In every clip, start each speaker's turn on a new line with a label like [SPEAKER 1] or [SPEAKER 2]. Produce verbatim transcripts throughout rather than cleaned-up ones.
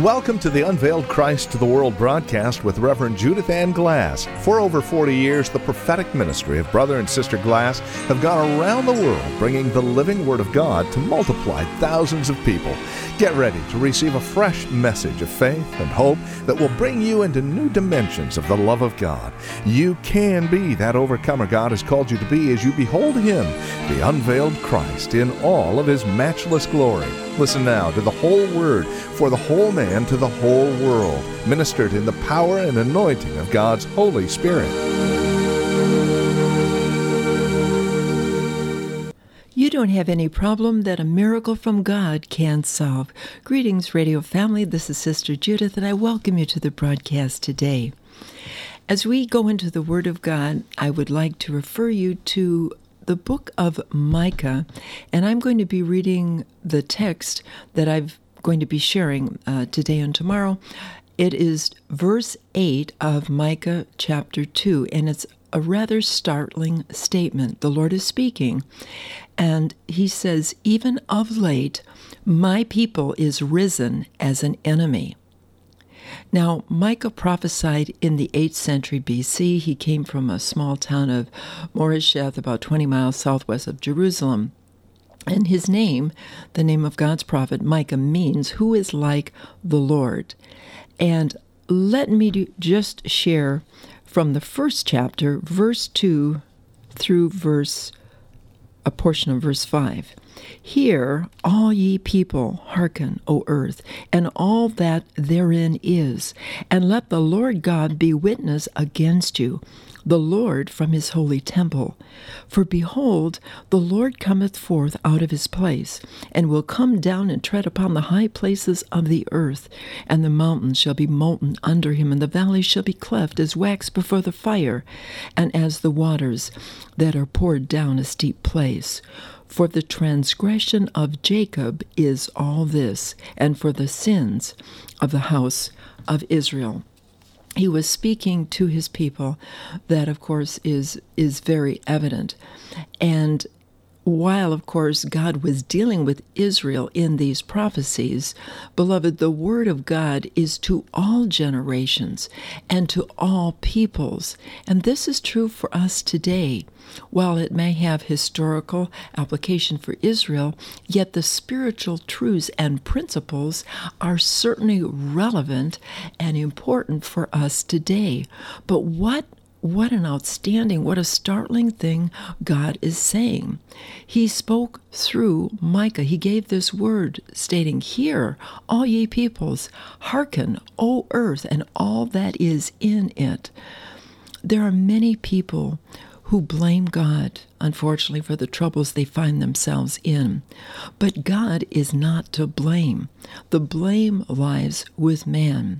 [SPEAKER 1] Welcome to the Unveiled Christ to the World broadcast with Reverend Judith Ann Glass. For over forty years, the prophetic ministry of Brother and Sister Glass have gone around the world bringing the living Word of God to multiply thousands of people. Get ready to receive a fresh message of faith and hope that will bring you into new dimensions of the love of God. You can be that overcomer God has called you to be as you behold Him, the unveiled Christ, in all of His matchless glory. Listen now to the whole Word for the whole man to the whole world, ministered in the power and anointing of God's Holy Spirit.
[SPEAKER 2] You don't have any problem that a miracle from God can't solve. Greetings, radio family. This is Sister Judith, and I welcome you to the broadcast today. As we go into the Word of God, I would like to refer you to the book of Micah, and I'm going to be reading the text that I'm going to be sharing uh, today and tomorrow. It is verse eight of Micah chapter two, and it's a rather startling statement. The Lord is speaking, and He says, "Even of late, my people is risen as an enemy." Now, Micah prophesied in the eighth century B C. He came from a small town of Moresheth, about twenty miles southwest of Jerusalem. And his name, the name of God's prophet Micah, means who is like the Lord. And let me do, just share from the first chapter, verse two through verse, a portion of verse five. "Hear, all ye people, hearken, O earth, and all that therein is, and let the Lord God be witness against you, the Lord from His holy temple. For behold, the Lord cometh forth out of His place, and will come down and tread upon the high places of the earth, and the mountains shall be molten under Him, and the valleys shall be cleft as wax before the fire, and as the waters that are poured down a steep place. For the transgression of Jacob is all this, and for the sins of the house of Israel." He was speaking to his people. That, of course, is is very evident. And while, of course, God was dealing with Israel in these prophecies, beloved, the Word of God is to all generations and to all peoples. And this is true for us today. While it may have historical application for Israel, yet the spiritual truths and principles are certainly relevant and important for us today. But what What an outstanding, what a startling thing God is saying. He spoke through Micah. He gave this word stating, "Hear, all ye peoples, hearken, O earth, and all that is in it." There are many people who blame God, unfortunately, for the troubles they find themselves in. But God is not to blame. The blame lies with man.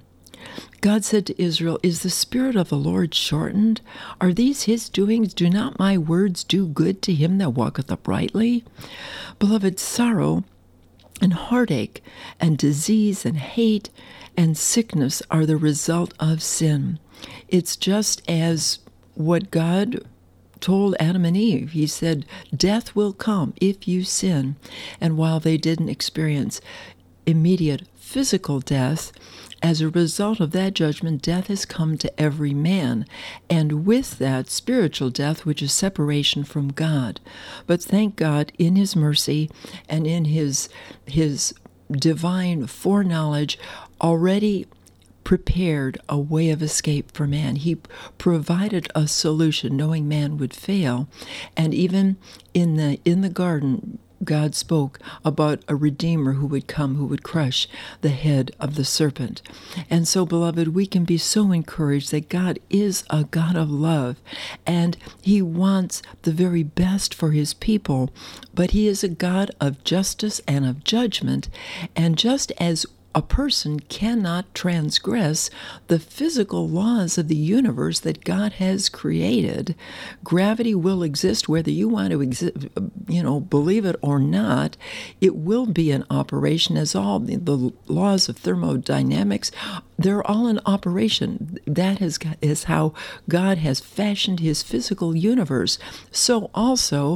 [SPEAKER 2] God said to Israel, "Is the Spirit of the Lord shortened? Are these His doings? Do not my words do good to him that walketh uprightly?" Beloved, sorrow and heartache and disease and hate and sickness are the result of sin. It's just as what God told Adam and Eve. He said, "Death will come if you sin." And while they didn't experience immediate physical death, as a result of that judgment, death has come to every man, and with that, spiritual death, which is separation from God. But thank God, in His mercy and in His His divine foreknowledge, already prepared a way of escape for man. He provided a solution, knowing man would fail, and even in the in the garden, God spoke about a Redeemer who would come, who would crush the head of the serpent. And so, beloved, we can be so encouraged that God is a God of love, and He wants the very best for His people, but He is a God of justice and of judgment, and just as a person cannot transgress the physical laws of the universe that God has created. Gravity will exist whether you want to exi- you know, believe it or not. It will be in operation, as all the, the laws of thermodynamics, they're all in operation. That is, is how God has fashioned His physical universe. So also,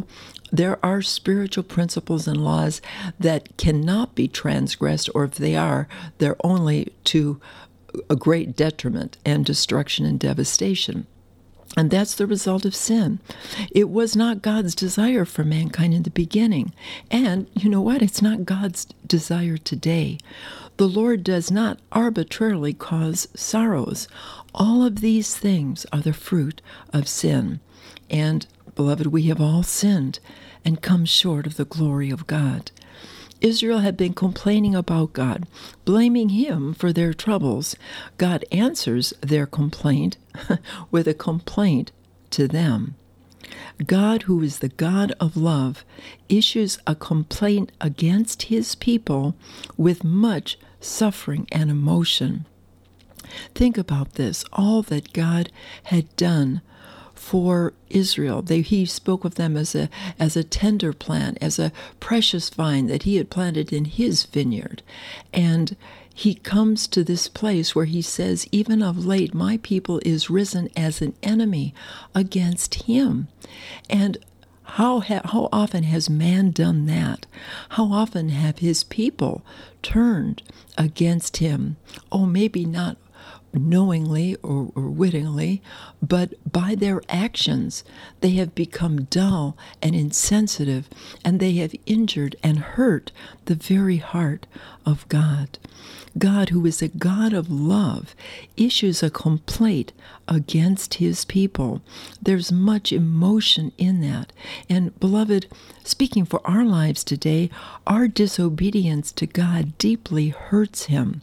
[SPEAKER 2] There are spiritual principles and laws that cannot be transgressed, or if they are, they're only to a great detriment and destruction and devastation. And that's the result of sin. It was not God's desire for mankind in the beginning. And you know what? It's not God's desire today. The Lord does not arbitrarily cause sorrows. All of these things are the fruit of sin. And, beloved, we have all sinned and come short of the glory of God. Israel had been complaining about God, blaming him for their troubles. God answers their complaint with a complaint to them. God, who is the God of love, issues a complaint against his people with much suffering and emotion. Think about this, all that God had done for Israel. They, he spoke of them as a as a tender plant, as a precious vine that he had planted in his vineyard. And he comes to this place where he says, even of late, my people is risen as an enemy against him. And how ha- how often has man done that? How often have his people turned against him? Oh, maybe not knowingly or, or wittingly, but by their actions they have become dull and insensitive, and they have injured and hurt the very heart of God. God, who is a God of love, issues a complaint against his people. There's much emotion in that. And beloved, speaking for our lives today, our disobedience to God deeply hurts him.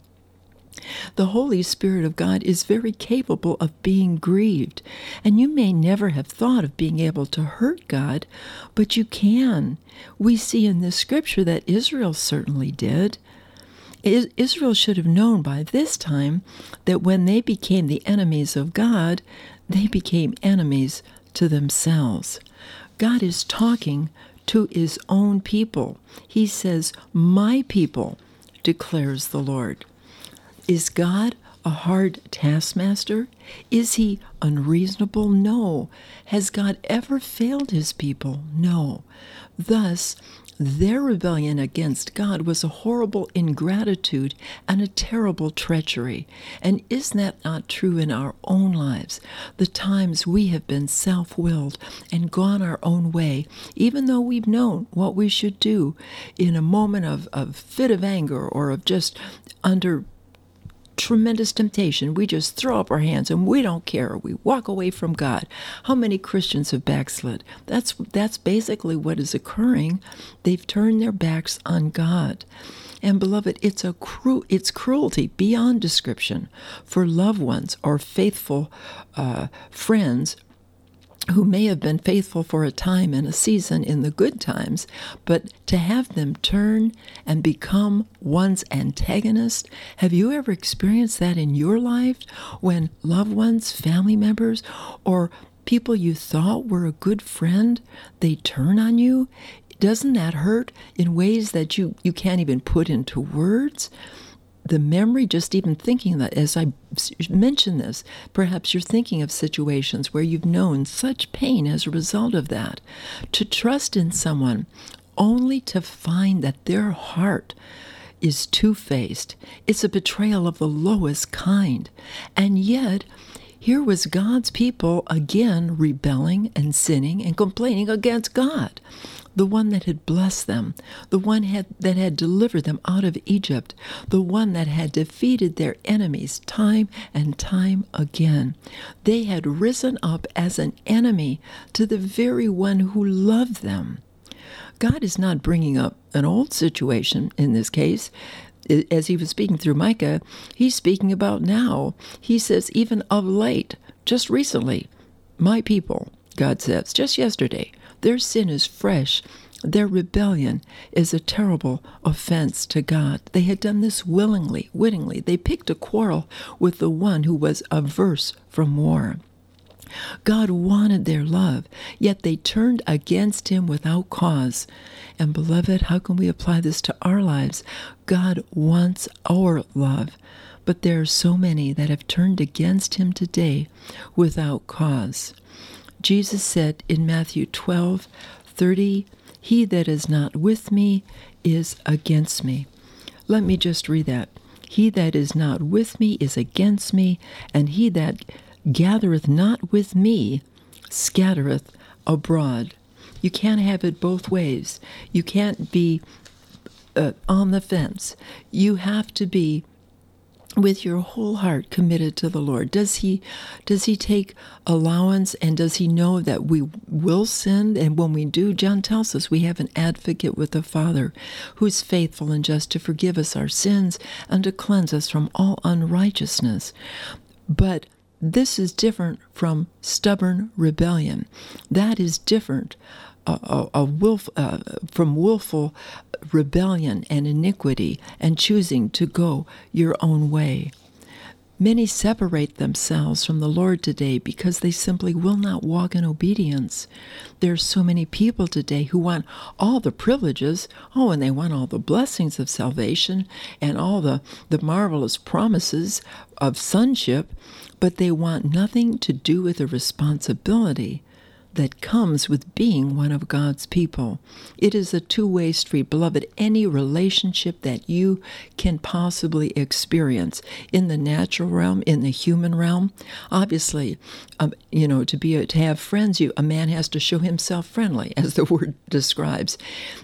[SPEAKER 2] The Holy Spirit of God is very capable of being grieved, and you may never have thought of being able to hurt God, but you can. We see in this scripture that Israel certainly did. Israel should have known by this time that when they became the enemies of God, they became enemies to themselves. God is talking to his own people. He says, "My people," declares the Lord. Is God a hard taskmaster? Is he unreasonable? No. Has God ever failed his people? No. Thus, their rebellion against God was a horrible ingratitude and a terrible treachery. And isn't that not true in our own lives? The times we have been self-willed and gone our own way, even though we've known what we should do, in a moment of, of fit of anger or of just under tremendous temptation, we just throw up our hands and we don't care. We walk away from God. How many Christians have backslid? That's that's basically what is occurring. They've turned their backs on God. And beloved, it's a cru- it's cruelty beyond description for loved ones or faithful uh, friends who may have been faithful for a time and a season in the good times, but to have them turn and become one's antagonist. Have you ever experienced that in your life when loved ones, family members, or people you thought were a good friend, they turn on you? Doesn't that hurt in ways that you, you can't even put into words? The memory, just even thinking that, as I mention this, perhaps you're thinking of situations where you've known such pain as a result of that. To trust in someone only to find that their heart is two-faced. It's a betrayal of the lowest kind. And yet, here was God's people again rebelling and sinning and complaining against God, the one that had blessed them, the one had, that had delivered them out of Egypt, the one that had defeated their enemies time and time again. They had risen up as an enemy to the very one who loved them. God is not bringing up an old situation in this case. As he was speaking through Micah, he's speaking about now. He says, even of late, just recently, my people, God says, just yesterday, their sin is fresh. Their rebellion is a terrible offense to God. They had done this willingly, wittingly. They picked a quarrel with the one who was averse from war. God wanted their love, yet they turned against him without cause. And beloved, how can we apply this to our lives? God wants our love, but there are so many that have turned against him today without cause. Jesus said in Matthew twelve, thirty He that is not with me is against me. Let me just read that. He that is not with me is against me, and he that gathereth not with me scattereth abroad. You can't have it both ways. You can't be uh, on the fence. You have to be with your whole heart committed to the Lord. Does he does he take allowance, and does he know that we will sin? And when we do, John tells us we have an advocate with the Father who's faithful and just to forgive us our sins and to cleanse us from all unrighteousness. But this is different from stubborn rebellion. That is different a, a, a willf, uh, from willful rebellion and iniquity and choosing to go your own way. Many separate themselves from the Lord today because they simply will not walk in obedience. There are so many people today who want all the privileges, oh, and they want all the blessings of salvation and all the, the marvelous promises of sonship, but they want nothing to do with the responsibility that comes with being one of God's people. It is a two-way street, beloved. Any relationship that you can possibly experience in the natural realm, in the human realm, obviously, um, you know, to be a, to have friends, you a man has to show himself friendly, as the word describes.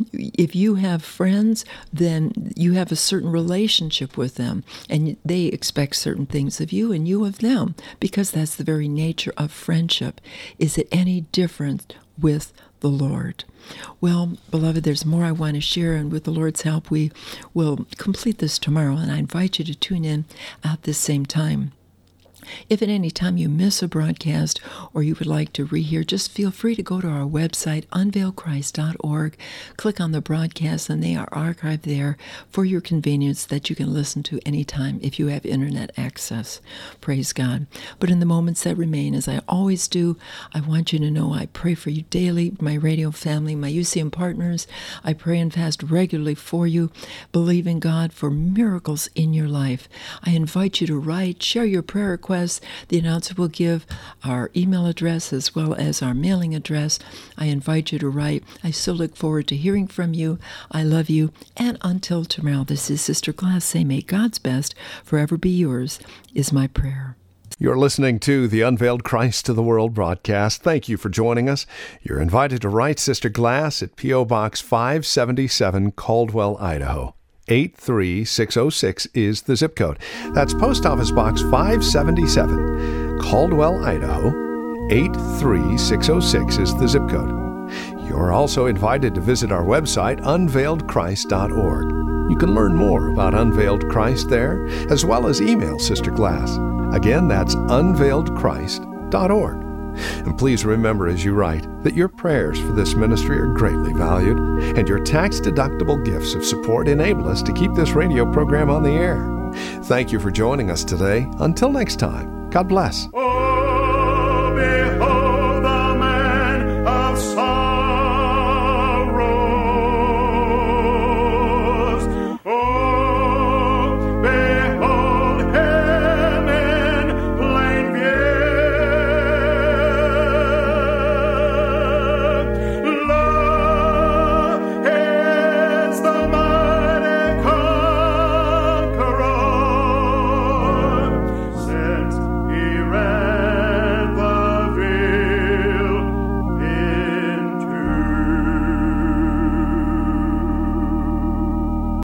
[SPEAKER 2] If you have friends, then you have a certain relationship with them, and they expect certain things of you, and you of them, because that's the very nature of friendship. Is it any different? different with the Lord? Well, beloved, there's more I want to share, and with the Lord's help, we will complete this tomorrow, and I invite you to tune in at this same time. If at any time you miss a broadcast or you would like to rehear, just feel free to go to our website, unveiled christ dot org, click on the broadcasts, and they are archived there for your convenience that you can listen to anytime if you have internet access. Praise God. But in the moments that remain, as I always do, I want you to know I pray for you daily, my radio family, my U C M partners. I pray and fast regularly for you, believing God for miracles in your life. I invite you to write, share your prayer requests. The announcer will give our email address as well as our mailing address. I invite you to write. I so look forward to hearing from you. I love you. And until tomorrow, this is Sister Glass saying, may God's best forever be yours, is my prayer.
[SPEAKER 1] You're listening to the Unveiled Christ to the World broadcast. Thank you for joining us. You're invited to write Sister Glass at P O Box five seventy-seven, Caldwell, Idaho. eight three six oh six is the zip code. That's Post Office Box five seventy-seven, Caldwell, Idaho. eight three six oh six is the zip code. You're also invited to visit our website, unveiled christ dot org. You can learn more about Unveiled Christ there, as well as email Sister Glass. Again, that's unveiled christ dot org. And please remember as you write that your prayers for this ministry are greatly valued, and your tax-deductible gifts of support enable us to keep this radio program on the air. Thank you for joining us today. Until next time, God bless.